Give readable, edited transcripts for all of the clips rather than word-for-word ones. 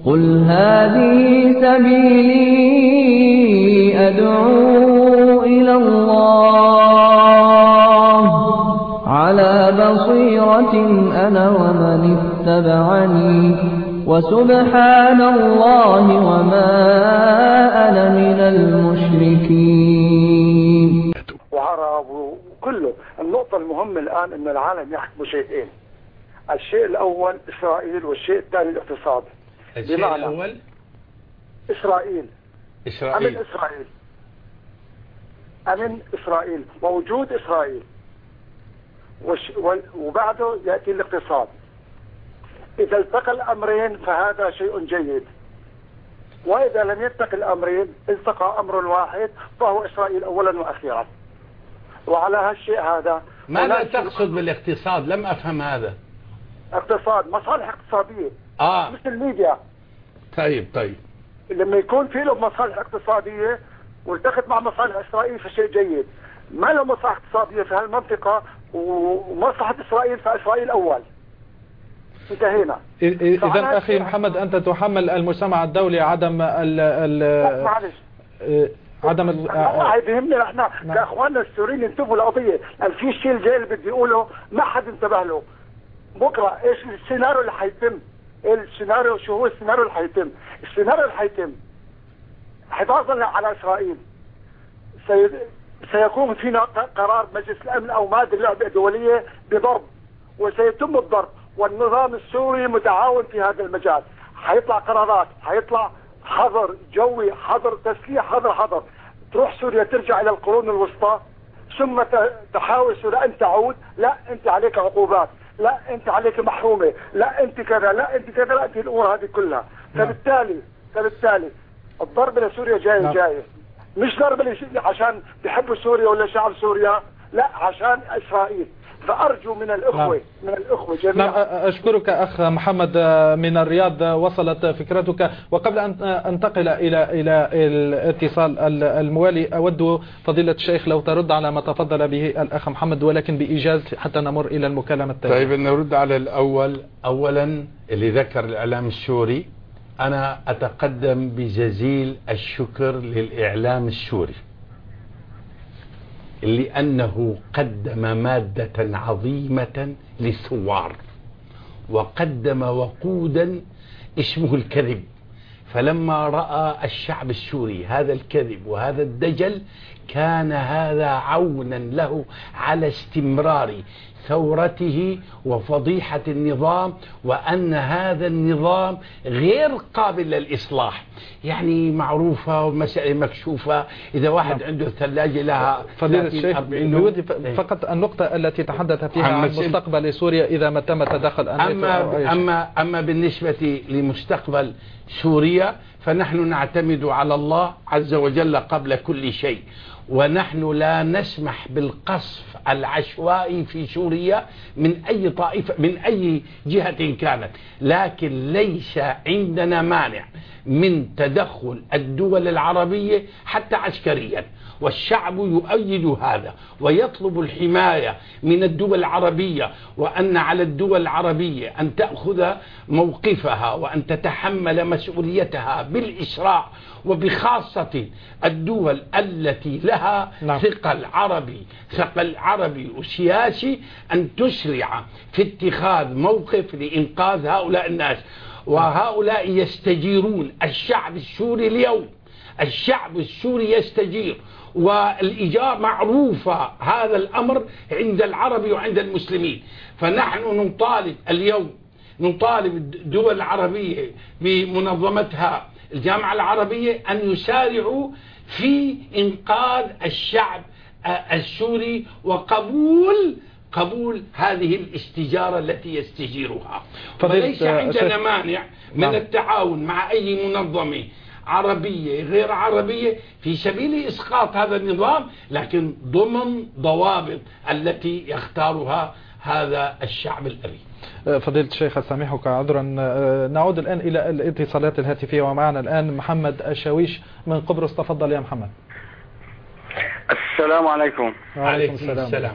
قل هذه سبيلي أدعو إلى الله على بصيرة أنا ومن اتبعني وسبحان الله وما أنا من المشركين. وعرب وكله. النقطة المهمة الآن أن العالم يحكم شيئين، الشيء الأول إسرائيل والشيء الثاني الاقتصاد. الشيء الأول إسرائيل. أمن إسرائيل ووجود إسرائيل، وبعده يأتي الاقتصاد. إذا التقى الأمرين فهذا شيء جيد، وإذا لم يلتقي الأمرين التقى أمر واحد فهو إسرائيل أولا وأخيرا. وعلى هالشيء هذا ماذا تقصد بالاقتصاد؟ لم أفهم هذا. اقتصاد مصالح اقتصادية مثل الميديا. طيب لما يكون في له مصالح اقتصادية والتقت مع مصالح إسرائيل فشيء جيد. ما له مصالح اقتصادية في هالمنطقة ومصلحة إسرائيل فإسرائيل أول. انتهينا. إذا أخي محمد أنت تحمل المجتمع الدولي عدم معلش عدم الله يهمنا احنا كاخواننا السوريين ينتبهوا للقضيه. في شيء الجاي اللي بدي اقوله ما حد انتبه له. بكره ايش السيناريو اللي حيتم؟ السيناريو شو هو السيناريو اللي حيتم؟ السيناريو اللي حيتم حفاظا على اسرائيل سيكون فينا قرار مجلس الامن او ماده اللعبه الدوليه بضرب، وسيتم الضرب، والنظام السوري متعاون في هذا المجال. حيطلع قرارات، حيطلع حظر جوي، حظر تسليح، حظر. تروح سوريا ترجع الى القرون الوسطى، ثم تحاول سوريا ان تعود. لا انت عليك عقوبات، لا انت عليك محرومه، لا انت كذا، لا انت كذا، لا انت الامور هذه كلها. فبالتالي الضرب لسوريا جاي مش ضرب عشان بيحبوا سوريا ولا شعب سوريا، لا عشان اسرائيل. فأرجو من الأخوة جميعا. أشكرك أخ محمد من الرياض، وصلت فكرتك. وقبل أن أنتقل إلى الاتصال الموالي أود فضيلة الشيخ لو ترد على ما تفضل به الأخ محمد، ولكن بإيجاز حتى نمر إلى المكالمة التالية. طيب نرد على الأول. أولا اللي ذكر الإعلام السوري، أنا أتقدم بجزيل الشكر للإعلام السوري لأنه قدم مادة عظيمة للثوار، وقدم وقودا اسمه الكذب. فلما رأى الشعب السوري هذا الكذب وهذا الدجل كان هذا عونا له على استمرار ثورته وفضيحة النظام، وأن هذا النظام غير قابل للإصلاح. يعني معروفة ومسألة مكشوفة. إذا واحد عنده ثلاجة لها فضيلة الشيخ بودي فقط النقطة التي تحدث فيها عن مستقبل سوريا إذا ما تم تدخل أما بالنسبة لمستقبل سوريا فنحن نعتمد على الله عز وجل قبل كل شيء، ونحن لا نسمح بالقصف العشوائي في سوريا من أي طائفة من أي جهة كانت، لكن ليس عندنا مانع من تدخل الدول العربية حتى عسكريا، والشعب يؤيد هذا ويطلب الحماية من الدول العربية، وأن على الدول العربية أن تأخذ موقفها وأن تتحمل مسؤوليتها بالإسراع، وبخاصة الدول التي لها ثقل عربي وسياسي أن تسرع في اتخاذ موقف لإنقاذ هؤلاء الناس. وهؤلاء يستجيرون. الشعب السوري اليوم الشعب السوري يستجير، والإيجار معروفة هذا الأمر عند العرب وعند المسلمين. فنحن نطالب اليوم الدول العربية بمنظمتها الجامعة العربية أن يسارعوا في إنقاذ الشعب السوري وقبول هذه الاستجارة التي يستجيرها. وليس عندنا مانع من التعاون مع أي منظمة عربية غير عربية في سبيل إسقاط هذا النظام، لكن ضمن ضوابط التي يختارها هذا الشعب الأبي. فضيلة الشيخ أسامحك عذرا. نعود الآن إلى الاتصالات الهاتفية، ومعنا الآن محمد الشاويش من قبرص. تفضل يا محمد. السلام عليكم. وعليكم السلام.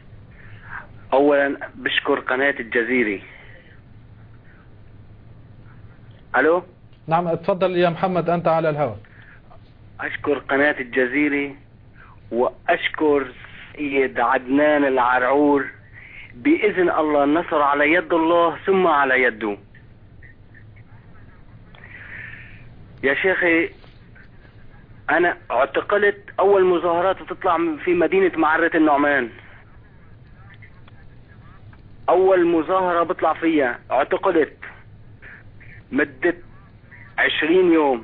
أولا بشكر قناة الجزيرة. ألو نعم تفضل يا محمد، أنت على الهواء. أشكر قناة الجزيرة وأشكر سيد عدنان العرعور، بإذن الله النصر على يد الله ثم على يده. يا شيخي أنا اعتقلت أول مظاهرات تطلع في مدينة معرة النعمان، أول مظاهرة بطلع فيها اعتقلت مدة 20 يوم،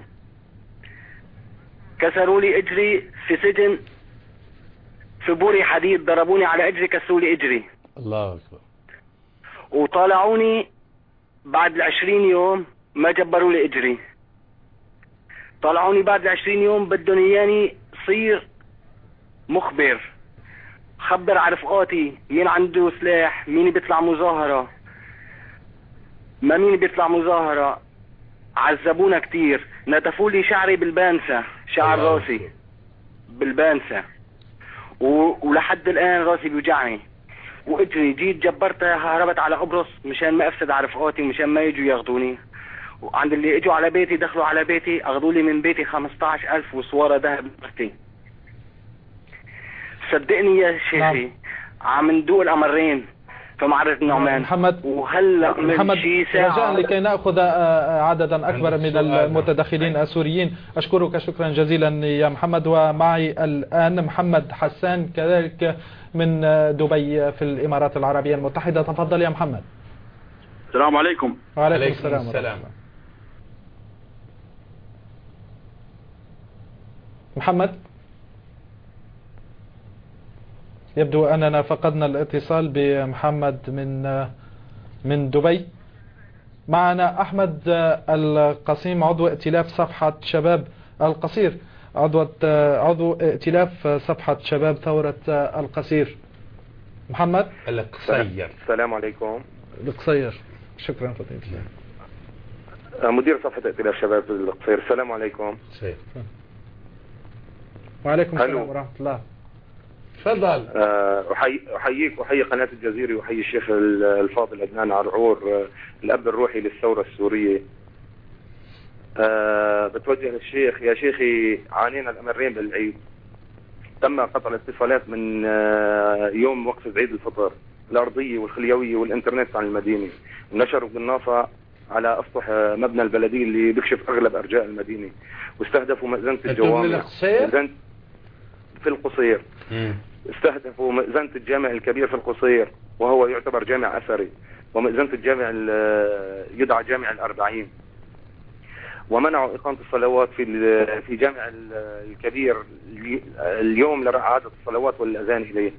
كسروا لي اجري في سجن في بوري حديد، ضربوني على اجري كسروا لي اجري. الله أكبر. وطالعوني بعد 20 يوم ما جبروا لي اجري، طلعوني بعد 20 يوم بدهم اياني صير مخبر، خبر على رفقاتي مين عنده سلاح، مين بيطلع مظاهرة، ما مين بيطلع مظاهرة. عذبونا كتير، نتفوا لي شعري بالبانسة، شعر راسي بالبانسة، ولحد الآن راسي بيوجعني. واجري جيت جبرتها، هربت على قبرص مشان ما افسد على رفقاتي، مشان ما يجوا ياخذوني. وعند اللي اجوا على بيتي دخلوا على بيتي اخذوا لي من بيتي 15,000 وصوارة ذهب بختي. صدقني يا شيخي عم ندوق الامرين في معرة النعمان. محمد وهلا محمد ساعة رجاء لكي نأخذ عددا أكبر من المتدخلين السوريين. أشكرك شكرا جزيلا يا محمد. ومعي الآن محمد حسان كذلك من دبي في الإمارات العربية المتحدة. تفضل يا محمد. السلام عليكم. وعليكم السلام. محمد يبدو أننا فقدنا الاتصال بمحمد من دبي. معنا أحمد القصيم عضو ائتلاف صفحة شباب القصير، عضو ائتلاف صفحة شباب ثورة القصير. محمد القصير. السلام عليكم. القصير. شكرا فضيلة. مدير صفحة ائتلاف شباب القصير. السلام عليكم. وعليكم السلام ورحمة الله. تفضل. أحييك وأحيي قناة الجزيرة وأحيي الشيخ الفاضل عدنان عرعور، الأب الروحي للثورة السورية. بتوجه للشيخ. يا شيخي عانينا الأمرين بالعيد، تم قطع الاتصالات من يوم وقف عيد الفطر، الأرضية والخليوية والإنترنت عن المدينة، ونشروا بالنافة على أسطح مبنى البلدية اللي بيكشف أغلب أرجاء المدينة، واستهدفوا مأذنة الجوامع في القصير. استهدفوا مأذنة الجامع الكبير في القصير وهو يعتبر جامع أثري، ومأذنة الجامع يدعى جامع الأربعين، ومنعوا إقامة الصلوات في جامع الكبير اليوم لإعادة الصلوات والأذان إليه.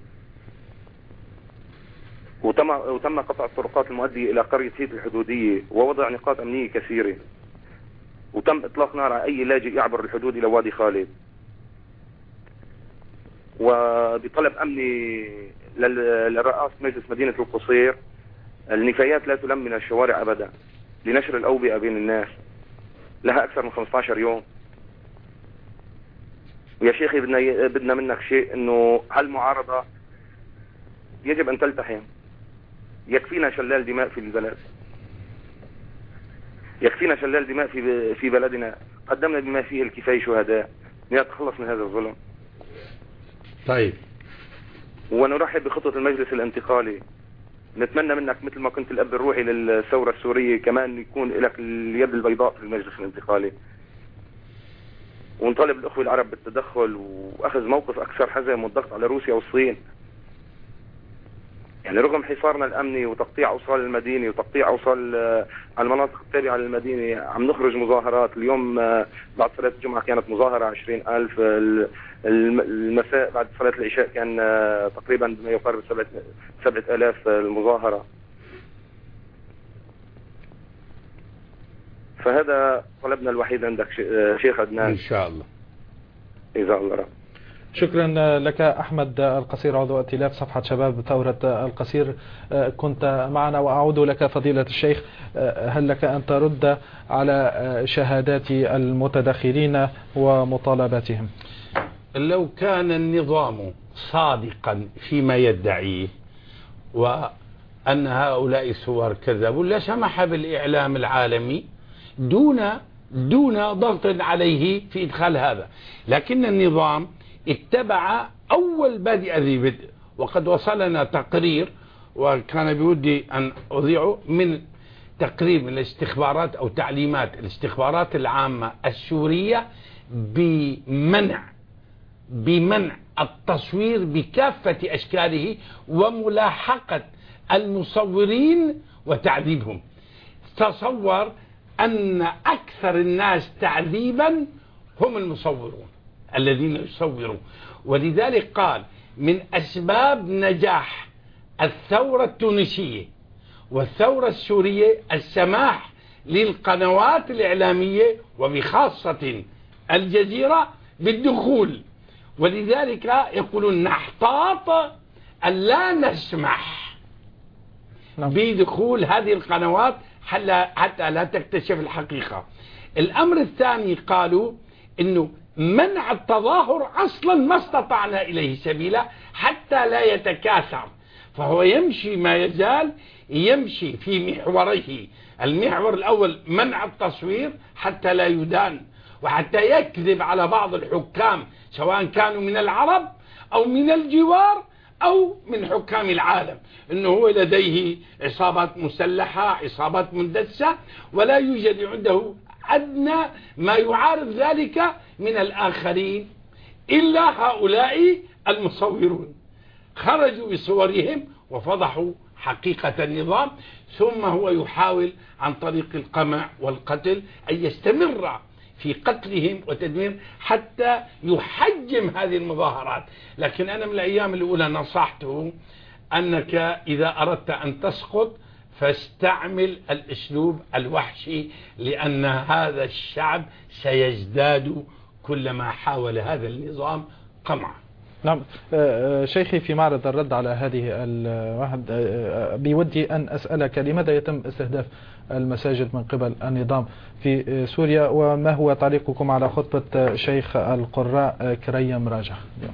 وتم قطع الطرقات المؤدية إلى قرية هيت الحدودية ووضع نقاط أمنية كثيرة، وتم إطلاق نار على أي لاجئ يعبر الحدود إلى وادي خالد. وبطلب أمني للرئاسة مجلس مدينة القصير، النفايات لا تلم من الشوارع أبدا لنشر الأوبئة بين الناس، لها أكثر من 15 يوم. ويا شيخي بدنا منك شيء، إنه هالمعارضة يجب أن تلتحم. يكفينا شلال دماء في البلد، يكفينا شلال دماء في بلدنا، قدمنا بما فيه الكفاية شهداء لنتخلص من هذا الظلم. طيب، ونرحب بخطوة المجلس الانتقالي. نتمنى منك مثل ما كنت الأب الروحي للثورة السورية كمان يكون لك اليد البيضاء في المجلس الانتقالي. ونطالب الأخوة العرب بالتدخل وأخذ موقف أكثر حزم والضغط على روسيا والصين. يعني رغم حصارنا الأمني وتقطيع أوصال المدينة وتقطيع أوصال المناطق التابعة للمدينة، عم نخرج مظاهرات. اليوم بعد صلاة الجمعة كانت مظاهرة 20,000، المساء بعد صلاة العشاء كان تقريبا ما يقارب 7,000 المظاهرة. فهذا طلبنا الوحيد عندك شيخ عدنان. إن شاء الله. إذا الله رب. شكرا لك أحمد القصير عضو ائتلاف صفحة شباب ثورة القصير، كنت معنا. وأعود لك فضيلة الشيخ، هل لك أن ترد على شهادات المتدخلين ومطالباتهم؟ لو كان النظام صادقا فيما يدعيه وأن هؤلاء الثوار كذبوا لسمح بالإعلام العالمي دون دون ضغط عليه في إدخال هذا. لكن النظام اتبع أول بادئ ذي بدء، وقد وصلنا تقرير وكان بودي أن أضيعه من تقرير من الاستخبارات أو تعليمات الاستخبارات العامة السورية بمنع التصوير بكافة أشكاله وملاحقة المصورين وتعذيبهم. تصور أن أكثر الناس تعذيبا هم المصورون الذين يصوروا. ولذلك قال من أسباب نجاح الثورة التونسية والثورة السورية السماح للقنوات الإعلامية وبخاصة الجزيرة بالدخول. ولذلك يقولون نحتاط أن لا نسمح بدخول هذه القنوات حتى لا تكتشف الحقيقة. الأمر الثاني قالوا إنه منع التظاهر أصلا ما استطعنا إليه سبيلا حتى لا يتكاثر، فهو يمشي ما يزال يمشي في محوريه. المحور الأول منع التصوير حتى لا يدان وحتى يكذب على بعض الحكام سواء كانوا من العرب أو من الجوار أو من حكام العالم إنه هو لديه عصابات مسلحة عصابات مندسة ولا يوجد عنده أدنى ما يعارض ذلك من الآخرين إلا هؤلاء المصورون. خرجوا بصورهم وفضحوا حقيقة النظام، ثم هو يحاول عن طريق القمع والقتل أن يستمر في قتلهم وتدمير حتى يحجم هذه المظاهرات. لكن أنا من الأيام الأولى نصحته أنك إذا أردت أن تسقط فاستعمل الأسلوب الوحشي، لأن هذا الشعب سيزداد كلما حاول هذا النظام قمعا. نعم شيخي، في معرض الرد على هذه الواحد بودي أن أسألك لماذا يتم استهداف المساجد من قبل النظام في سوريا، وما هو تعليقكم على خطبة شيخ القراء كريم راجح؟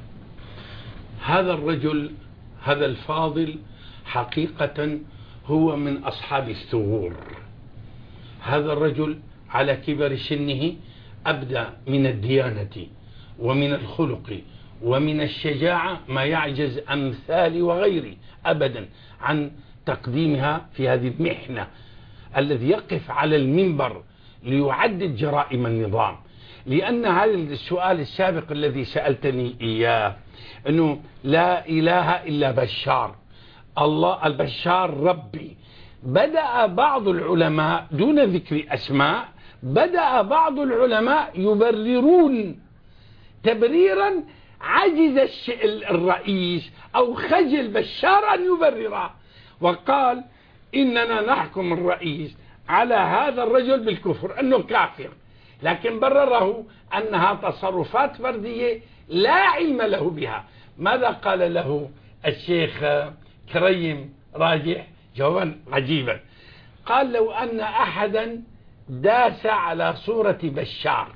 هذا الرجل هذا الفاضل حقيقة هو من أصحاب الثغور. هذا الرجل على كبر سنه أبدى من الديانة ومن الخلق ومن الشجاعة ما يعجز أمثالي وغيري أبدا عن تقديمها في هذه المحنة. الذي يقف على المنبر ليعدد جرائم النظام، لأن هذا السؤال السابق الذي سألتني إياه أنه لا إله إلا بشار، الله البشار ربي. بدأ بعض العلماء دون ذكر أسماء، بدأ بعض العلماء يبررون تبريرا عجز الرئيس أو خجل بشار أن يبرره، وقال إننا نحكم الرئيس على هذا الرجل بالكفر أنه كافر، لكن برره أنها تصرفات فردية لا علم له بها. ماذا قال له الشيخ كريم راجح؟ جوابا عجيبا. قال لو أن أحدا داس على صورة بشار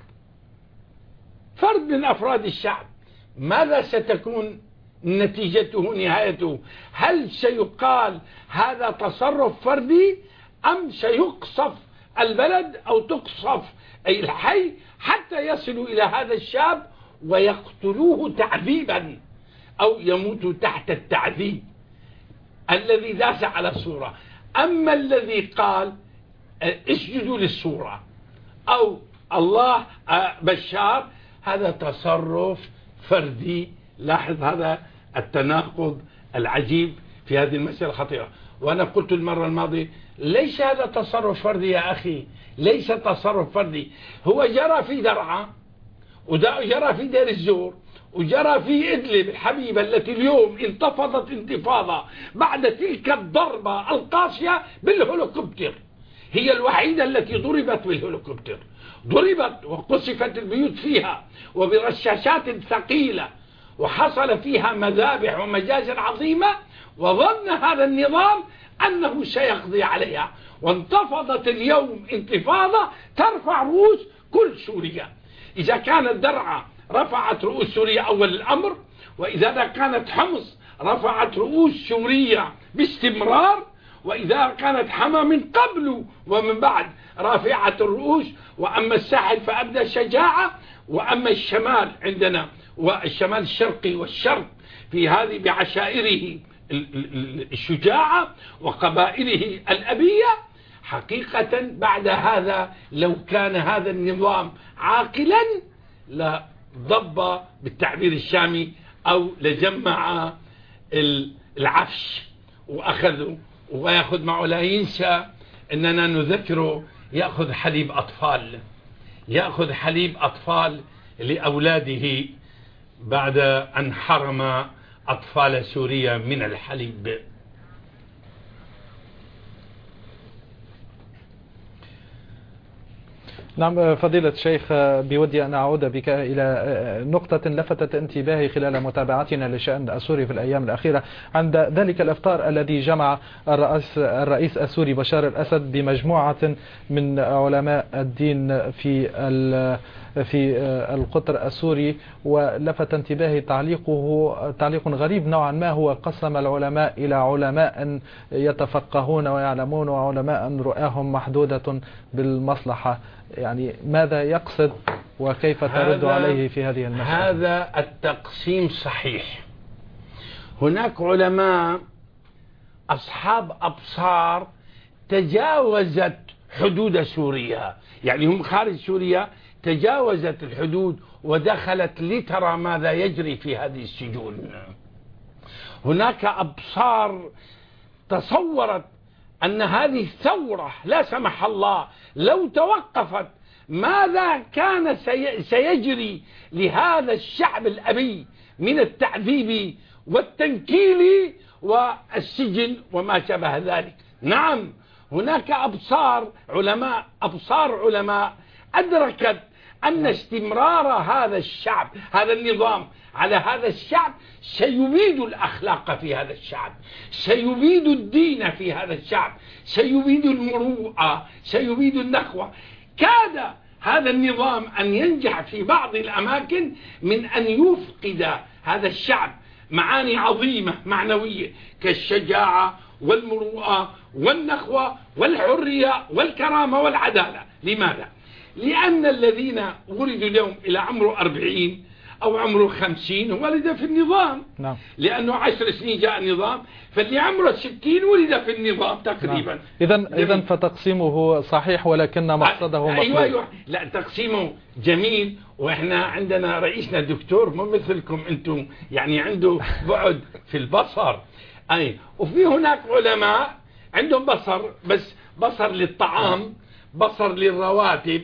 فرد من أفراد الشعب ماذا ستكون نتيجته نهايته؟ هل سيقال هذا تصرف فردي أم سيقصف البلد أو تقصف أي الحي حتى يصلوا إلى هذا الشاب ويقتلوه تعذيبا أو يموت تحت التعذيب الذي داس على الصورة؟ أما الذي قال اسجدوا للصورة أو الله بشار، هذا تصرف فردي. لاحظ هذا التناقض العجيب في هذه المسألة الخطيرة. وأنا قلت المرة الماضية ليس هذا تصرف فردي يا أخي، ليس تصرف فردي. هو جرى في درعا وجرى في دير الزور وجرى في إدلب الحبيبة التي اليوم انتفضت انتفاضة بعد تلك الضربة القاسية بالهليكوبتر. هي الوحيدة التي ضربت بالهليكوبتر، ضربت وقصفت البيوت فيها وبرشاشات ثقيلة وحصل فيها مذابح ومجازر عظيمة، وظن هذا النظام أنه سيقضي عليها، وانتفضت اليوم انتفاضة ترفع رؤوس كل سوريا. إذا كانت درعا رفعت رؤوس سوريا أول الأمر، وإذا كانت حمص رفعت رؤوس سوريا باستمرار، وإذا كانت حما من قبل ومن بعد رافعة الرؤوس. وأما الساحل فأبدى شجاعة. وأما الشمال عندنا والشمال الشرقي والشرق في هذه بعشائره الشجاعة وقبائله الأبية. حقيقة بعد هذا لو كان هذا النظام عاقلا لضب بالتعبير الشامي أو لجمع العفش وأخذوا ويأخذ معه. لا ينسى أننا نذكره يأخذ حليب أطفال، يأخذ حليب أطفال لأولاده بعد أن حرم أطفال سوريا من الحليب. نعم فضيلة الشيخ، بودي أن أعود بك إلى نقطة لفتت انتباهي خلال متابعتنا لشأن السوري في الأيام الأخيرة عند ذلك الإفطار الذي جمع الرئيس السوري بشار الأسد بمجموعة من علماء الدين في القطر السوري. ولفت انتباهي تعليق غريب نوعا ما، هو قسم العلماء إلى علماء يتفقهون ويعلمون وعلماء رؤاهم محدودة بالمصلحة. يعني ماذا يقصد وكيف ترد عليه في هذه المسألة؟ هذا التقسيم صحيح. هناك علماء أصحاب أبصار تجاوزت حدود سوريا، يعني هم خارج سوريا تجاوزت الحدود ودخلت لترى ماذا يجري في هذه السجون. هناك أبصار تصورت أن هذه الثورة لا سمح الله لو توقفت ماذا كان سيجري لهذا الشعب الأبي من التعذيب والتنكيل والسجن وما شابه ذلك. نعم هناك أبصار علماء أدركت أن استمرار هذا الشعب، هذا النظام على هذا الشعب سيبيد الأخلاق في هذا الشعب، سيبيد الدين في هذا الشعب، سيبيد المروءة، سيبيد النخوة. كاد هذا النظام أن ينجح في بعض الأماكن من أن يفقد هذا الشعب معاني عظيمة معنوية كالشجاعة والمروءة والنخوة والحرية والكرامة والعدالة. لماذا؟ لأن الذين ولدوا اليوم إلى عمره 40 أو عمره 50 ولد في النظام. نعم. لأنه 10 سنين جاء النظام، فاللي عمره 60 ولد في النظام تقريبا. نعم. إذن فتقسيمه صحيح ولكن مقصده مطلوب. أيوة. لا تقسيمه جميل، وإحنا عندنا رئيسنا الدكتور مو مثلكم أنتم، يعني عنده بعد في البصر. وفي هناك علماء عندهم بصر، بس بصر للطعام، بصر للرواتب،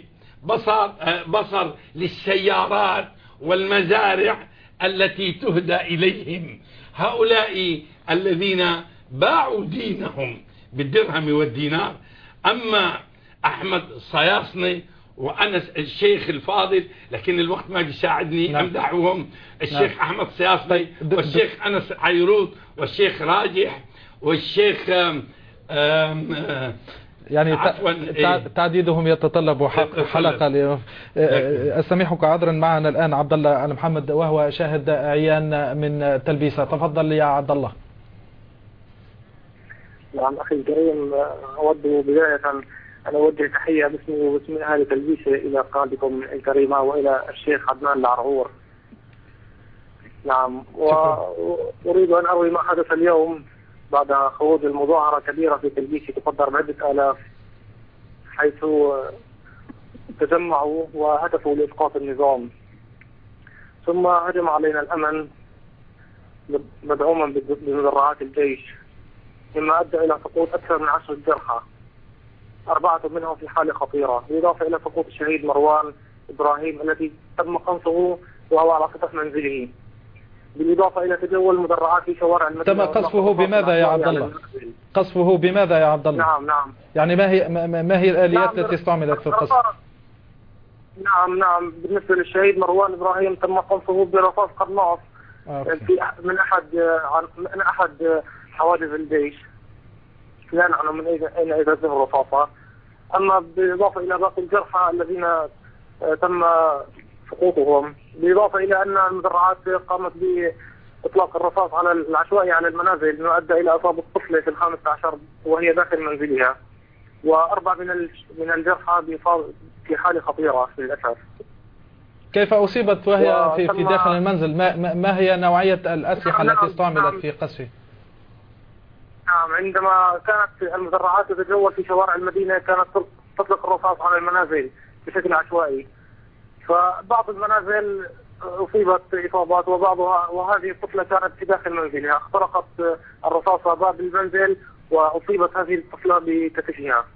بصر للسيارات والمزارع التي تهدى إليهم. هؤلاء الذين باعوا دينهم بالدرهم والدينار. أما أحمد صياصني وأنس الشيخ الفاضل، لكن الوقت ما بيساعدني أمدحهم، الشيخ أحمد صياصني والشيخ أنس عيروط والشيخ راجح والشيخ يعني تعديدهم يتطلب حلقة. أستميحك عذرا. معنا الآن عبد الله محمد وهو شاهد عيان من تلبيسة. تفضل يا عبد الله. نعم أخي الكريم، أود بداية أن أوجه تحية باسمي وباسم أهل تلبيسة إلى قناتكم الكريمة وإلى الشيخ عدنان العرعور. نعم، وأريد أن أروي ما حدث اليوم بعد خروج المظاهرة كبيرة في تلبيسة تقدر بعدة آلاف، حيث تجمعوا وهدفوا لإسقاط النظام، ثم هجم علينا الأمن مدعوما بمدرعات الجيش، مما أدى إلى سقوط أكثر من 10 جرحى، 4 منهم في حالة خطيرة، بالإضافة إلى سقوط الشهيد مروان إبراهيم الذي تم قنصه وهو على سطح منزله، بالإضافة إلى تجول المدرعات في شوارع المدينة. تم قصفه بماذا يا عبد الله؟ قصفه بماذا يا عبد الله؟ نعم. يعني ما هي الآليات التي استعملت في القصف؟ نعم. بالنسبة للشهيد مروان إبراهيم تم قصفه برصاص قرناص من أحد حواجز الجيش، لا نعلم من أين أجهزه الرصاصة. أما بالإضافة إلى باقي الجرحى الذين تم سقوطهم، بالإضافة إلى أن المدرعات قامت إطلاق الرصاص على العشوائي على المنازل ما أدى إلى إصابة طفلة في 15 وهي داخل منزلها، و4 من الجرحى في حالة خطيرة للأسف. كيف أصيبت وهي في داخل المنزل؟ ما هي نوعية الأسلحة التي استعملت في قصفه؟ نعم، عندما كانت المدرعات تتجول في شوارع المدينة كانت تطلق الرصاص على المنازل بشكل عشوائي، فبعض المنازل أصيبت إصابات وهذه الطفلة كانت في داخل منزلها، اخترقت الرصاصة باب المنزل وأصيبت هذه الطفلة بكتفها.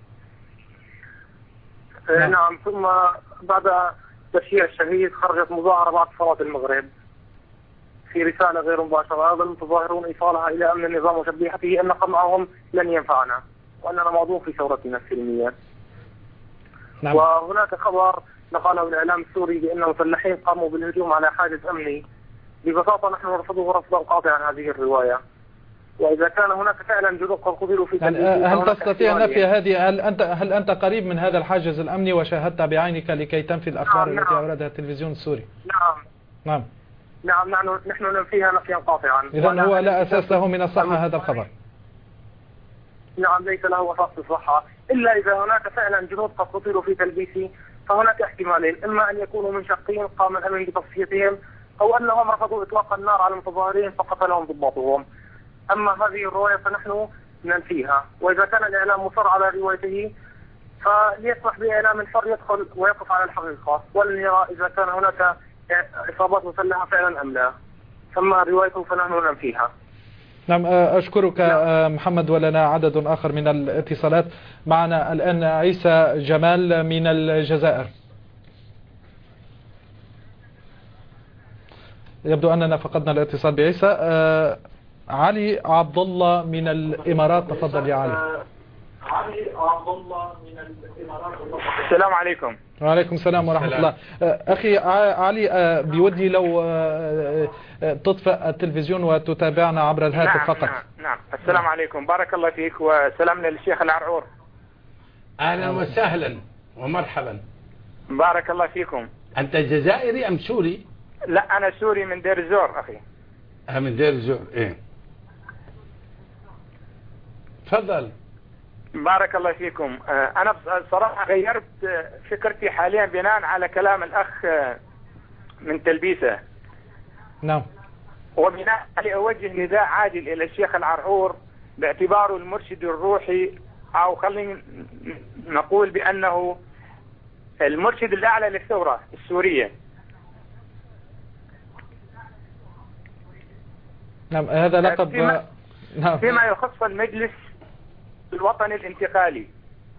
نعم. ثم بعد تشييع الشهيد خرجت مظاهرة بعد صلاة المغرب في رسالة غير مباشرة، هذا المتظاهرون إيصالها إلى أمن النظام وتبليحته أن قمعهم لن ينفعنا وأننا موضوع في ثورتنا السلمية. نعم. وهناك خبر نقله الإعلام السوري بأن مسلحين قاموا بالهجوم على حاجز أمني. ببساطة نحن نرفضه رفضا قاطعا هذه الرواية، وإذا كان هناك فعلا جنود قد قتلوا في هل تستطيع نفي هذه؟ هل أنت قريب من هذا الحاجز الأمني وشاهدت بعينك لكي تنفي الأخبار التي أوردها التلفزيون السوري؟ نعم. نحن ننفيها نفيا قاطعا. إذن هو لا أساس له من الصحة هذا الخبر؟ نعم، ليس له أساس في الصحة، إلا إذا هناك فعلا جنود قد قتلوا في تلبيسي، فهناك احتمالين: إما أن يكونوا منشقين قام الأمن بتصفيتهم، أو أنهم رفضوا إطلاق النار على المتظاهرين فقتلهم ضباطهم. أما هذه الرواية فنحن ننفيها، وإذا كان الإعلام مصر على روايته فليسمح بإعلام حر يدخل ويقف على الحقيقة ولنرى إذا كان هناك إصابات مسلحة فعلا أم لا. أما روايته فنحن ننفيها. نعم، أشكرك محمد. ولنا عدد آخر من الاتصالات. معنا الآن عيسى جمال من الجزائر. يبدو أننا فقدنا الاتصال بعيسى. علي عبد الله من الإمارات، تفضل يا علي. علي عبد الله من الإمارات. السلام عليكم. وعليكم السلام ورحمة الله. أخي علي، بودي لو تطفئ التلفزيون وتتابعنا عبر الهاتف فقط. نعم. السلام عليكم، بارك الله فيك، وسلامنا للشيخ العرعور. أهلا وسهلا ومرحبا. بارك الله فيكم. أنت جزائري أم سوري؟ لا، أنا سوري من دير الزور أخي. من دير الزور. إيه، تفضل. بارك الله فيكم. أنا بصراحة غيرت فكرتي حاليا بناء على كلام الأخ من تلبيسة. نعم. وبناء عليه أوجه نداء عاجل إلى الشيخ العرعور باعتباره المرشد الروحي، أو خلينا نقول بأنه المرشد الأعلى للثورة السورية. نعم، هذا لقب. فيما يخص المجلس الوطني الانتقالي.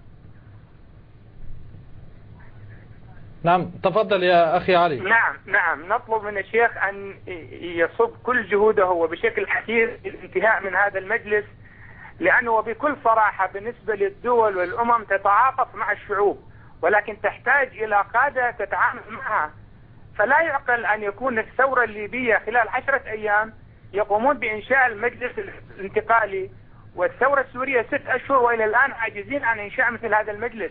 نعم، تفضل يا أخي علي. نعم، نطلب من الشيخ أن يصب كل جهوده وبشكل حثيث للانتهاء من هذا المجلس، لأنه بكل صراحة بالنسبة للدول والأمم تتعاطف مع الشعوب، ولكن تحتاج إلى قادة تتعامل معها. فلا يعقل أن يكون الثورة الليبية خلال 10 أيام يقومون بإنشاء المجلس الانتقالي، والثورة السورية 6 أشهر وإلى الآن عاجزين عن إنشاء مثل هذا المجلس.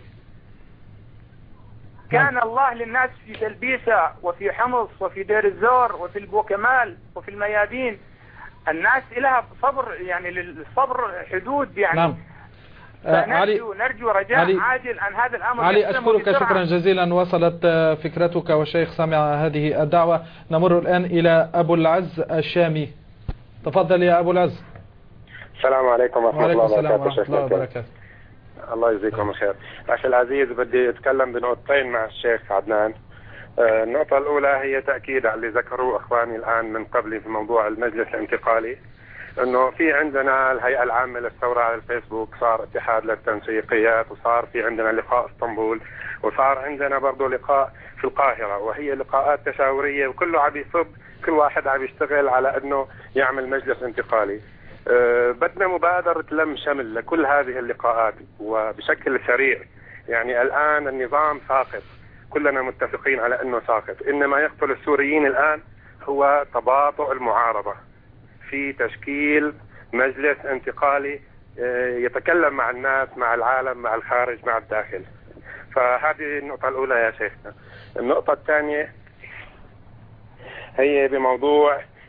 كان الله للناس في تلبيسة وفي حمص وفي دير الزور وفي البوكمال وفي الميادين، الناس لها صبر، يعني للصبر حدود يعني. نعم. نرجو رجاء عاجل عن هذا الأمر. علي، أشكرك شكرا جزيلا. وصلت فكرتك والشيخ سمع هذه الدعوة. نمر الآن إلى أبو العز الشامي. تفضل يا أبو العز. السلام عليكم ورحمة الله وبركاته. الله يجزيكم الخير. أخي العزيز، بدي أتكلم بنقطتين مع الشيخ عدنان. النقطة الأولى هي تأكيد على اللي ذكروه أخواني الآن من قبل في موضوع المجلس الانتقالي، أنه في عندنا الهيئة العامة للثورة على الفيسبوك، صار اتحاد للتنسيقيات، وصار في عندنا لقاء اسطنبول، وصار عندنا برضو لقاء في القاهرة، وهي لقاءات تشاورية، وكله عم يصب، كل واحد عم يشتغل على أنه يعمل مجلس انتقالي. بدنا مبادرة لم شمل لكل هذه اللقاءات وبشكل سريع. يعني الآن النظام ساقط، كلنا متفقين على أنه ساقط، إنما يقتل السوريين الآن هو تباطؤ المعارضة في تشكيل مجلس انتقالي يتكلم مع الناس، مع العالم، مع الخارج، مع الداخل. فهذه النقطة الأولى يا شيخنا. النقطة الثانية هي بموضوع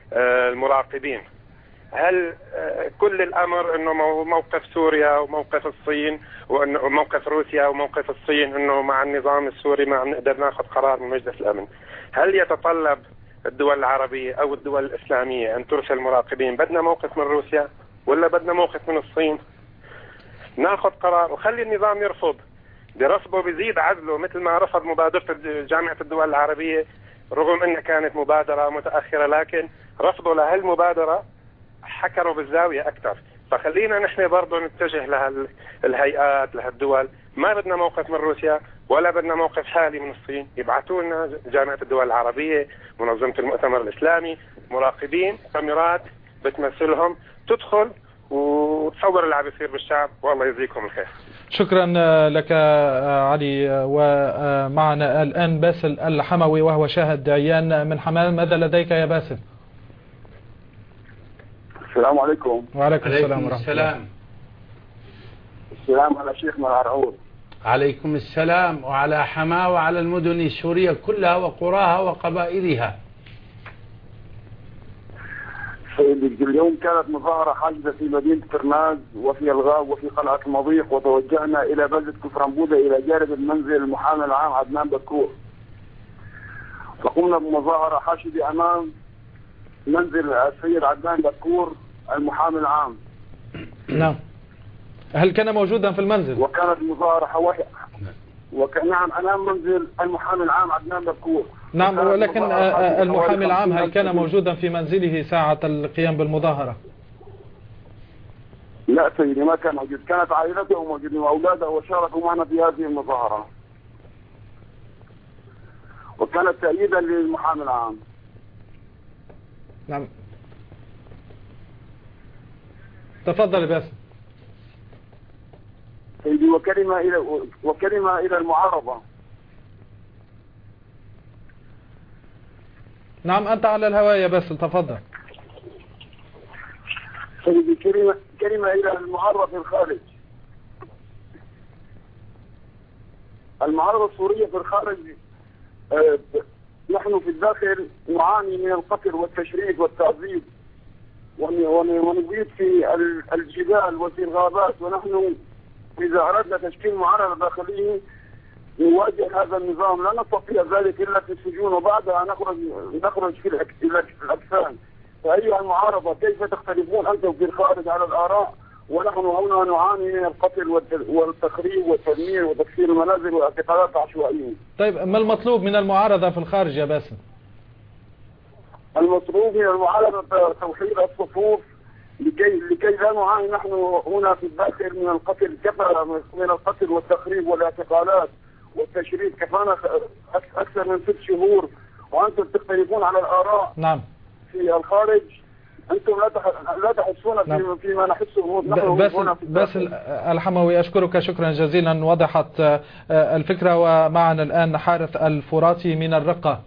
المراقبين. هل كل الأمر أنه موقف سوريا وموقف الصين وموقف روسيا وموقف الصين أنه مع النظام السوري ما عم نقدر ناخذ قرار من مجلس الأمن؟ هل يتطلب الدول العربية أو الدول الإسلامية أن ترسل مراقبين؟ بدنا موقف من روسيا ولا بدنا موقف من الصين؟ ناخذ قرار وخلي النظام يرفض. برفضه بيزيد عزله مثل ما رفض مبادرة جامعة الدول العربية، رغم أنها كانت مبادرة متأخرة، لكن رفضه لهالمبادرة حكروا بالزاوية أكثر. فخلينا نحن برضه نتجه لهالهيئات لهالدول. ما بدنا موقف من روسيا ولا بدنا موقف حالي من الصين. يبعثوا لنا جامعة الدول العربية، منظمة المؤتمر الإسلامي، مراقبين، كاميرات بتمثلهم، تدخل وتصور اللي عم يصير بالشعب، والله يجزيكم الخير. شكرا لك علي. ومعنا الآن باسل الحموي وهو شاهد عيان من حماه. ماذا لديك يا باسل؟ السلام عليكم. وعليكم السلام ورحمة الله. السلام على شيخنا العرعور. عليكم السلام. وعلى حماه وعلى المدن السورية كلها وقراها وقبائلها. سيدي، اليوم كانت مظاهرة حاجزة في مدينة كرناز وفي الغاب وفي قلعة المضيق، وتوجهنا إلى بلدة كفرنبوذة إلى جانب المنزل المحامي العام عدنان بكور. فقمنا بمظاهرة حاشدة أمام منزل السيد عدنان بكور المحامي العام. نعم. هل كان موجودا في المنزل؟ وكانت المظاهرة نعم أمام منزل المحامي العام عدنان بكور. نعم، ولكن المحامي العام هل كان موجودا في منزله ساعة القيام بالمظاهرة؟ لا سيدي، ما كان موجود. كانت عائلته موجودين وأولاده وشاركوا معنا في هذه المظاهرة، وكانت تأييدا للمحامي العام. نعم، تفضل باسم. سيدي، وكلمة إلى المعارضة. نعم، أنت على الهواء يا باسل، تفضل. سيدي، كلمة إلى المعارضة في الخارج. المعارضة السورية في الخارج، نحن في الداخل نعاني من القتل والتشريد والتعذيب، ونبيت في الجبال وفي الغابات، ونحن إذا أردنا تشكيل معارضة داخلية نواجه هذا النظام لا نستطيع ذلك إلا في السجون، وبعدها نخرج في الأجسام. فأيها المعارضة، كيف تختلفون أنتم في الخارج على الآراء ونحن هنا نعاني من القتل والتخريب والتدمير وتكسير المنازل واعتقالات عشوائية؟ طيب، ما المطلوب من المعارضة في الخارج يا باسم؟ المطلوب من المعارضة توحيد الصفوف لكي لا نعاني نحن هنا في الداخل من القتل. كفى من القتل والتخريب والاعتقالات والتشريد، كفانا أكثر من 6 شهور وأنتم تختلفون على الآراء. نعم. في الخارج أنتم لا تحسون فيما نحسه نحن. بس الحموي، أشكرك شكرا جزيلا، وضحت الفكرة. ومعنا الآن حارث الفراتي من الرقة.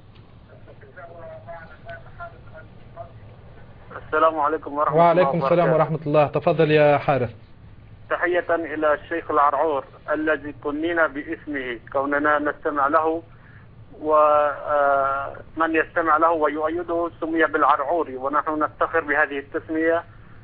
السلام عليكم ورحمة الله. وعليكم السلام ورحمة الله. تفضل يا حارث. تحية إلى الشيخ العرعور الذي كنينا باسمه كوننا نستمع له، ومن يستمع له ويؤيده سمي بالعرعوري، ونحن نفتخر بهذه التسمية.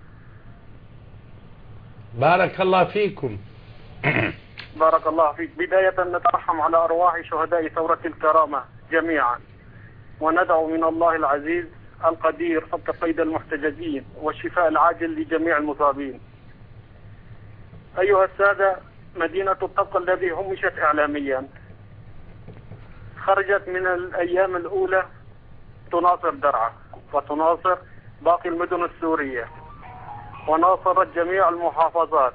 بارك الله فيكم. بارك الله فيك. بداية نترحم على أرواح شهداء ثورة الكرامة جميعا، وندعو من الله العزيز القدير فك قيد المحتجزين والشفاء العاجل لجميع المصابين. أيها السادة، مدينة الطبق الذي همشت إعلاميا خرجت من الأيام الأولى تناصر درعا وتناصر باقي المدن السورية، وناصرت جميع المحافظات،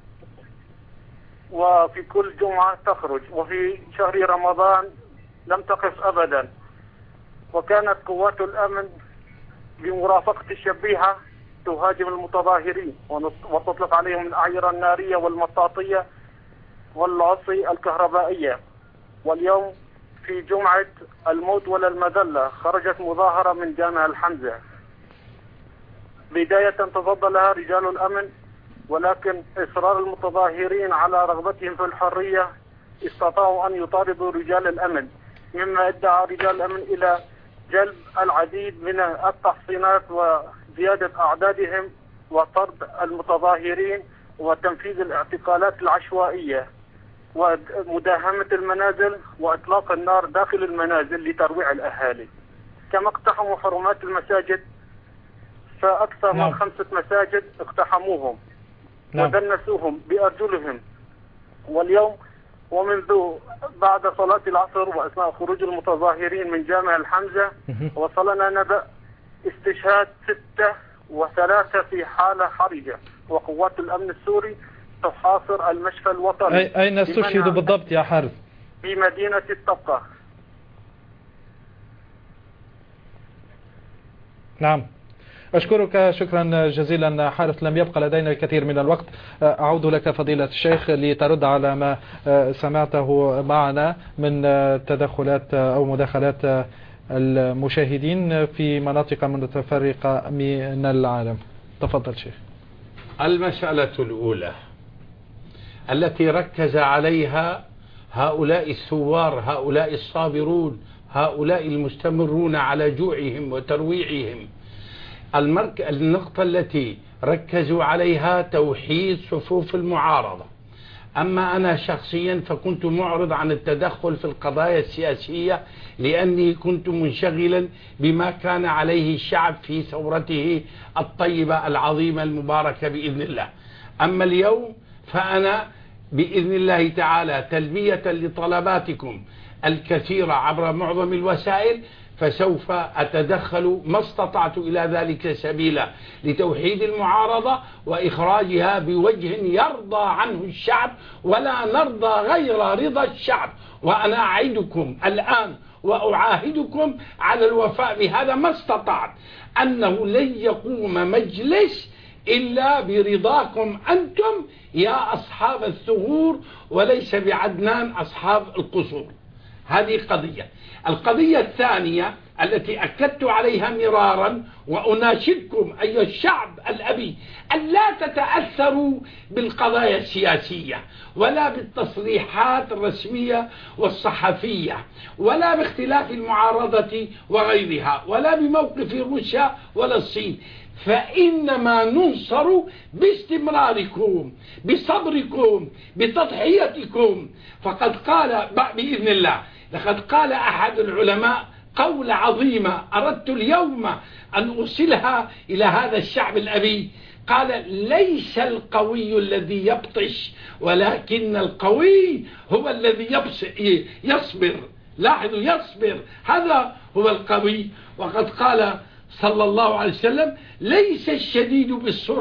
وفي كل جمعة تخرج، وفي شهر رمضان لم تقف أبدا. وكانت قوات الأمن بمرافقة الشبيهة تهاجم المتظاهرين وتطلق عليهم الأعيرة النارية والمطاطية والعصي الكهربائية. واليوم في جمعة الموت ولا المذلة خرجت مظاهرة من جامع الحمزة. بداية تفضلها رجال الأمن، ولكن إصرار المتظاهرين على رغبتهم في الحرية استطاعوا أن يطاردوا رجال الأمن، مما ادعى رجال الأمن إلى جلب العديد من التحصينات وزيادة أعدادهم وطرد المتظاهرين وتنفيذ الاعتقالات العشوائية ومداهمة المنازل وإطلاق النار داخل المنازل لترويع الأهالي. كما اقتحموا حرمات المساجد، فأكثر من 5 مساجد اقتحموهم ودنسوهم بأرجلهم. واليوم ومنذ بعد صلاة العصر وأثناء خروج المتظاهرين من جامع الحمزة وصلنا نبأ استشهاد 6 و3 في حالة حرجة، وقوات الأمن السوري تحاصر المشفى الوطني. أين استشهدوا بالضبط يا حارث؟ في مدينة الطبقة. نعم، أشكرك شكرا جزيلا حارث. لم يبقى لدينا الكثير من الوقت. أعود لك فضيلة الشيخ لترد على ما سمعته معنا من تدخلات أو مداخلات المشاهدين في مناطق متفرقة من العالم. تفضل شيخ. المسألة الأولى التي ركز عليها هؤلاء الثوار، هؤلاء الصابرون، هؤلاء المستمرون على جوعهم وترويعهم، النقطة التي ركزوا عليها توحيد صفوف المعارضة. أما أنا شخصيا فكنت معرض عن التدخل في القضايا السياسية لأني كنت منشغلا بما كان عليه الشعب في ثورته الطيبة العظيمة المباركة بإذن الله. أما اليوم فأنا بإذن الله تعالى تلبية لطلباتكم الكثيرة عبر معظم الوسائل فسوف أتدخل ما استطعت إلى ذلك سبيلا لتوحيد المعارضة وإخراجها بوجه يرضى عنه الشعب، ولا نرضى غير رضا الشعب. وأنا أعدكم الآن وأعاهدكم على الوفاء بهذا ما استطعت، أنه لن يقوم مجلس إلا برضاكم أنتم يا أصحاب الثغور وليس بعدنان أصحاب القصور. هذه قضية. القضية الثانية التي أكدت عليها مرارا وأناشدكم أيها الشعب الأبي أن لا تتأثروا بالقضايا السياسية ولا بالتصريحات الرسمية والصحفية ولا باختلاف المعارضة وغيرها ولا بموقف روسيا ولا الصين، فإنما ننصر باستمراركم، بصبركم، بتضحيتكم. فقد قال بإذن الله، لقد قال أحد العلماء قول عظيمة أردت اليوم أن أوصلها إلى هذا الشعب الأبي. قال: ليس القوي الذي يبطش ولكن القوي هو الذي يصبر. لاحظوا، يصبر، هذا هو القوي. وقد قال صلى الله عليه وسلم: ليس الشديد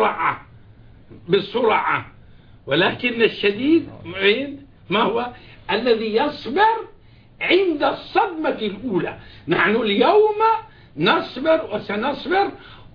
بالسرعة ولكن الشديد ما هو الذي يصبر عند الصدمة الأولى. نحن اليوم نصبر وسنصبر،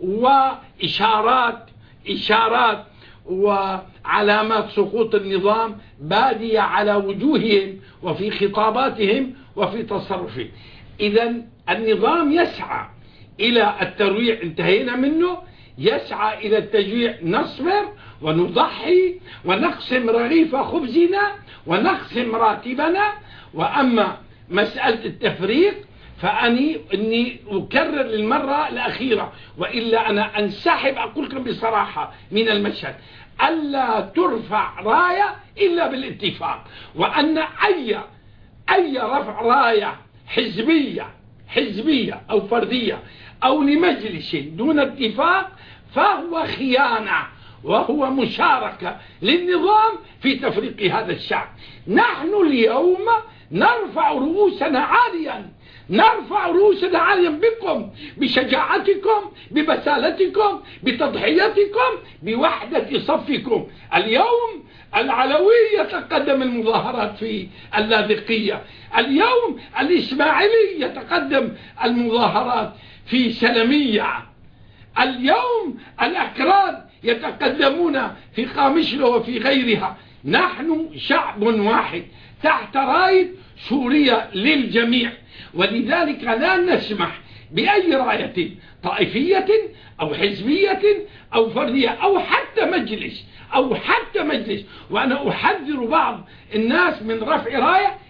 وإشارات وعلامات سقوط النظام بادية على وجوههم وفي خطاباتهم وفي تصرفهم. إذن النظام يسعى إلى الترويع، انتهينا منه، يسعى إلى التجويع. نصبر ونضحي ونقسم رغيف خبزنا ونقسم راتبنا. وأما مسألة التفريق فإني أكرر للمرة الأخيرة وإلا أنا أنسحب، أقول لكم بصراحة من المشهد، ألا ترفع راية إلا بالاتفاق، وأن أي رفع راية حزبية أو فردية أو لمجلس دون اتفاق فهو خيانة وهو مشاركة للنظام في تفريق هذا الشعب. نحن اليوم نرفع رؤوسنا عاليا بكم، بشجاعتكم، ببسالتكم، بتضحيتكم، بوحدة صفكم. اليوم العلوي يتقدم المظاهرات في اللاذقية، اليوم الإسماعيلي يتقدم المظاهرات في سلمية، اليوم الأكراد يتقدمون في قامشلو وفي غيرها. نحن شعب واحد تحت راية سوريا للجميع، ولذلك لا نسمح بأي راية طائفية أو حزبية أو فردية أو حتى مجلس. وأنا أحذر بعض الناس من رفع راية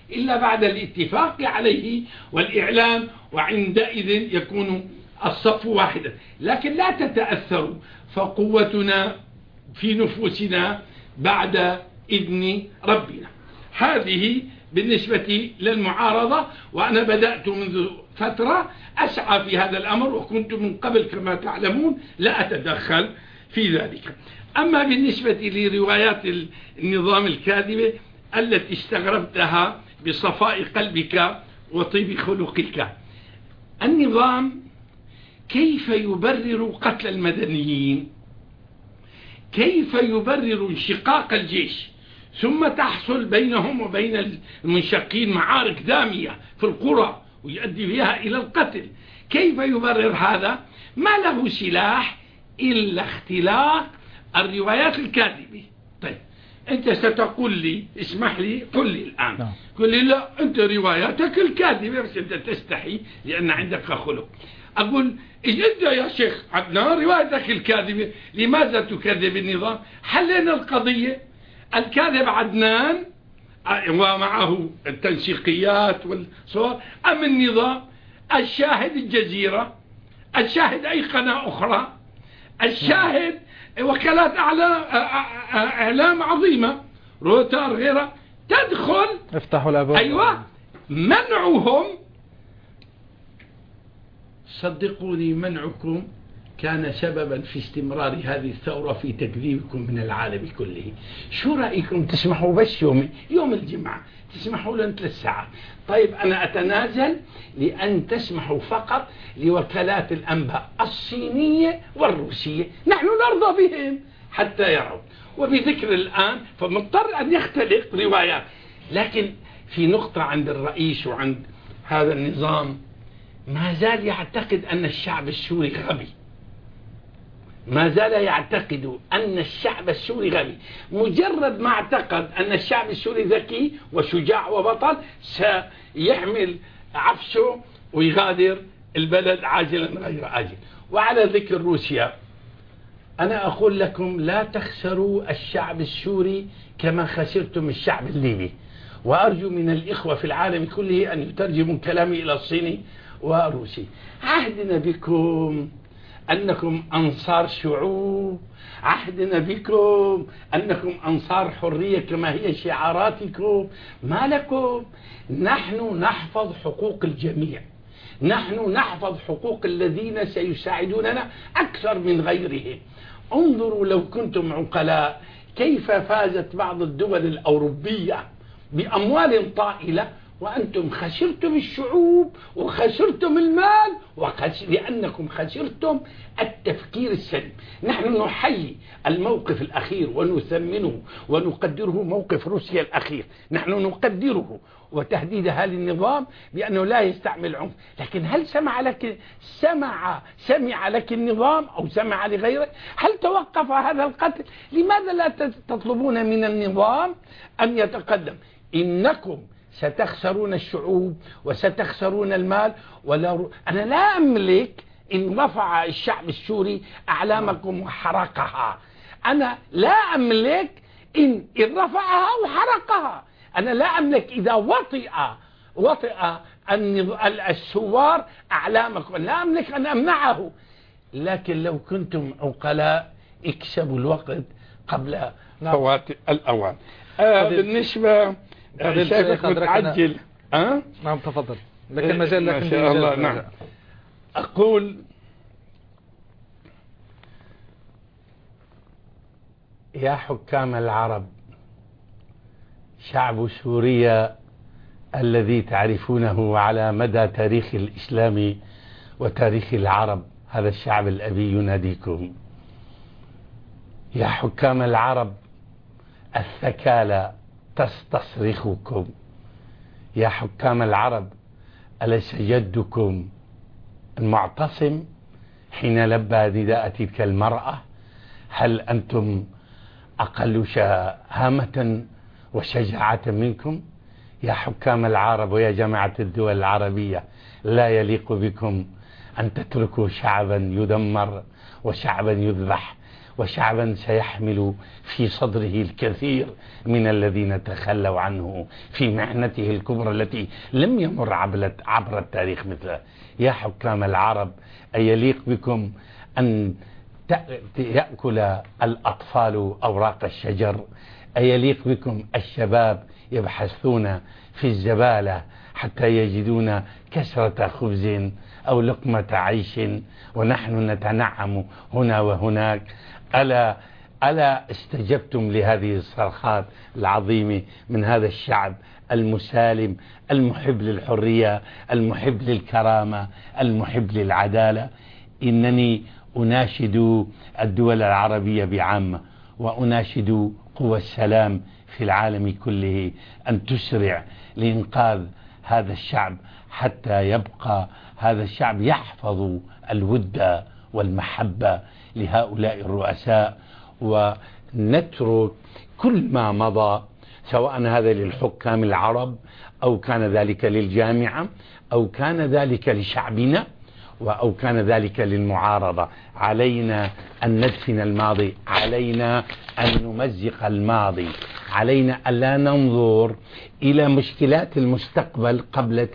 إلا بعد الاتفاق عليه والإعلان، وعندئذ يكون الصف واحدا. لكن لا تتأثروا، فقوتنا في نفوسنا بعد إذن ربنا. هذه بالنسبة للمعارضة، وأنا بدأت منذ فترة أسعى في هذا الأمر، وكنت من قبل كما تعلمون لا أتدخل في ذلك. أما بالنسبة لروايات النظام الكاذبة التي استغربتها بصفاء قلبك وطيب خلقك، النظام كيف يبرر قتل المدنيين؟ كيف يبرر انشقاق الجيش ثم تحصل بينهم وبين المنشقين معارك دامية في القرى ويؤدي بها إلى القتل؟ كيف يبرر هذا؟ ما له سلاح إلا اختلاق الروايات الكاذبة. طيب أنت ستقول لي، اسمح لي، قل لي الآن، قل لي لا أنت رواياتك الكاذبة، بس أنت تستحي لأن عندك خلق. أقول أنت يا شيخ عدنان روايتك الكاذبة، لماذا تكذب النظام؟ حلنا القضية. الكاذب عدنان ومعه التنسيقيات والصور، أم النظام؟ الشاهد الجزيرة، الشاهد أي قناة أخرى، الشاهد وكالات إعلام عظيمة، روتر غيرها، تدخل افتحوا الأبواب. أيوة، منعهم، صدقوني منعكم كان سببا في استمرار هذه الثورة في تكذيبكم من العالم كله. شو رأيكم تسمحوا بس يوم الجمعة تسمحوا لنا 3 ساعات؟ طيب أنا أتنازل لأن تسمحوا فقط لوكالات الأنباء الصينية والروسية، نحن نرضى بهم حتى يروا. وبذكر الآن فمضطر أن يختلق روايات. لكن في نقطة عند الرئيس وعند هذا النظام، ما زال يعتقد أن الشعب السوري غبي، ما زال يعتقد أن الشعب السوري غبي. مجرد ما اعتقد أن الشعب السوري ذكي وشجاع وبطل سيحمل عفشه ويغادر البلد عاجلا غير آجل. وعلى ذكر روسيا، أنا أقول لكم لا تخسروا الشعب السوري كما خسرتم الشعب الليبي. وأرجو من الإخوة في العالم كله أن يترجموا كلامي إلى الصيني وروسي. عهدنا بكم أنكم أنصار شعوب، عهدنا بكم أنكم أنصار حرية كما هي شعاراتكم. ما لكم؟ نحن نحفظ حقوق الجميع، نحن نحفظ حقوق الذين سيساعدوننا أكثر من غيرهم. انظروا لو كنتم عقلاء كيف فازت بعض الدول الأوروبية بأموال طائلة وأنتم خسرتم الشعوب وخسرتم المال لأنكم خسرتم التفكير السليم. نحن نحيي الموقف الأخير ونثمنه ونقدره، موقف روسيا الأخير نحن نقدره، وتهديدها للنظام بأنه لا يستعمل عنف. لكن هل سمع لك النظام أو سمع لغيره؟ هل توقف هذا القتل؟ لماذا لا تطلبون من النظام أن يتقدم؟ إنكم ستخسرون الشعوب وستخسرون المال. أنا لا أملك إن رفع الشعب السوري أعلامكم وحرقها، أنا لا أملك إن رفعها وحرقها، أنا لا أملك إذا وطئ الثوار أعلامكم، لا أملك أن أمنعه. لكن لو كنتم عقلاء اكسبوا الوقت قبل فوات الأوان. بالنسبة شايفك متعجل. نعم تفضل، لكن مجال لك ما شاء الله. نعم، أقول يا حكام العرب، شعب سوريا الذي تعرفونه على مدى تاريخ الإسلام وتاريخ العرب، هذا الشعب الأبي يناديكم. يا حكام العرب، الثكالى تستصرخكم. يا حكام العرب، أليس جدكم المعتصم حين لبى نداء تلك المرأة؟ هل أنتم أقل شهامة وشجاعة منكم؟ يا حكام العرب ويا جماعة الدول العربية، لا يليق بكم أن تتركوا شعبا يدمر وشعبا يذبح وشعبا سيحمل في صدره الكثير من الذين تخلوا عنه في محنته الكبرى التي لم يمر عبر التاريخ مثلها. يا حكام العرب، أيليق بكم أن يأكل الأطفال أوراق الشجر؟ أيليق بكم الشباب يبحثون في الزبالة حتى يجدون كسرة خبز أو لقمة عيش، ونحن نتنعم هنا وهناك؟ ألا استجبتم لهذه الصرخات العظيمة من هذا الشعب المسالم المحب للحرية، المحب للكرامة، المحب للعدالة؟ إنني أناشد الدول العربية بعامة، وأناشد قوى السلام في العالم كله أن تسرع لإنقاذ هذا الشعب، حتى يبقى هذا الشعب يحفظ الود والمحبة لهؤلاء الرؤساء، ونترك كل ما مضى، سواء هذا للحكام العرب أو كان ذلك للجامعة أو كان ذلك لشعبنا أو كان ذلك للمعارضة. علينا أن ندفن الماضي، علينا أن نمزق الماضي، علينا ألا ننظر إلى مشكلات المستقبل قبل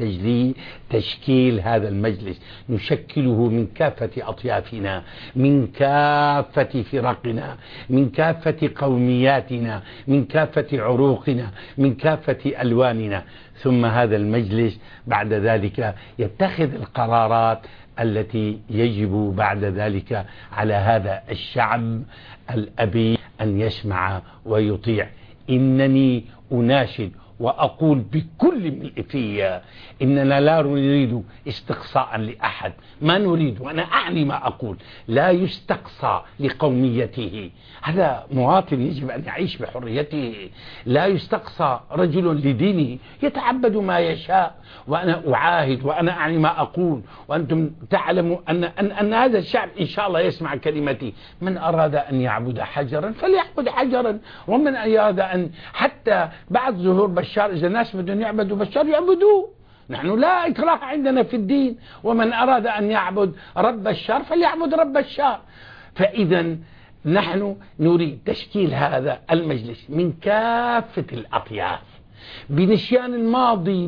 تشكيل هذا المجلس. نشكله من كافة أطيافنا، من كافة فرقنا، من كافة قومياتنا، من كافة عروقنا، من كافة ألواننا، ثم هذا المجلس بعد ذلك يتخذ القرارات التي يجب بعد ذلك على هذا الشعب الأبي أن يسمع ويطيع. إنني أناشد وأقول بكل ملء فيا إننا لا نريد استقصاء لأحد، ما نريد، وأنا أعني ما أقول، لا يستقصى لقوميته، هذا مواطن يجب أن يعيش بحريته. لا يستقصى رجل لدينه، يتعبد ما يشاء، وأنا أعاهد وأنا أعني ما أقول، وأنتم تعلموا أن هذا الشعب إن شاء الله يسمع كلمتي. من أراد أن يعبد حجرا فليعبد حجرا، ومن أراد أن حتى بعد ظهور بشار إذا الناس بدهم يعبدوا بشار يعبدوه، نحن لا إكراه عندنا في الدين، ومن أراد أن يعبد رب بشار فليعبد رب بشار. فإذا نحن نريد تشكيل هذا المجلس من كافة الأطياف، بنسيان الماضي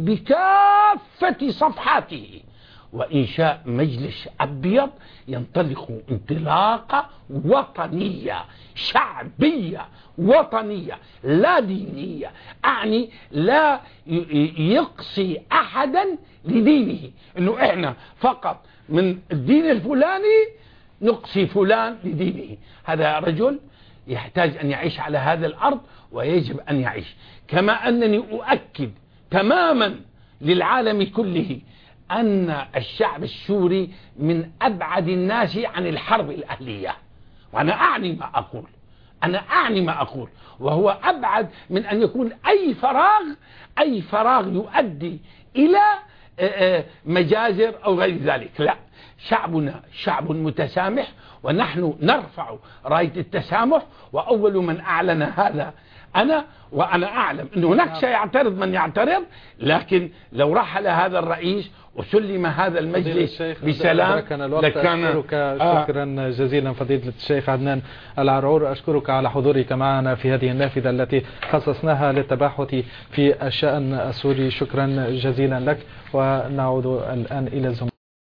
بكافة صفحاته، وإنشاء مجلس أبيض ينطلق انطلاقة وطنية شعبية وطنية لا دينية، أعني لا يقصي أحدا لدينه، إنه إحنا فقط من الدين الفلاني نقصي فلان لدينه. هذا رجل يحتاج أن يعيش على هذا الأرض ويجب أن يعيش. كما أنني أؤكد تماما للعالم كله أن الشعب السوري من أبعد الناس عن الحرب الأهلية، وأنا أعني ما أقول، وهو أبعد من أن يكون أي فراغ يؤدي إلى مجازر أو غير ذلك. لا، شعبنا شعب متسامح، ونحن نرفع راية التسامح، وأول من أعلن هذا وأنا أعلم أن هناك سيعترض من يعترض، لكن لو رحل هذا الرئيس وسلم هذا المجلس بسلام لكان. أشكرك شكرا جزيلا فضيلة الشيخ عدنان العرعور، أشكرك على حضورك معنا في هذه النافذة التي خصصناها للتباحث في الشأن السوري. شكرا جزيلا لك، ونعود الآن إلى الزملاء.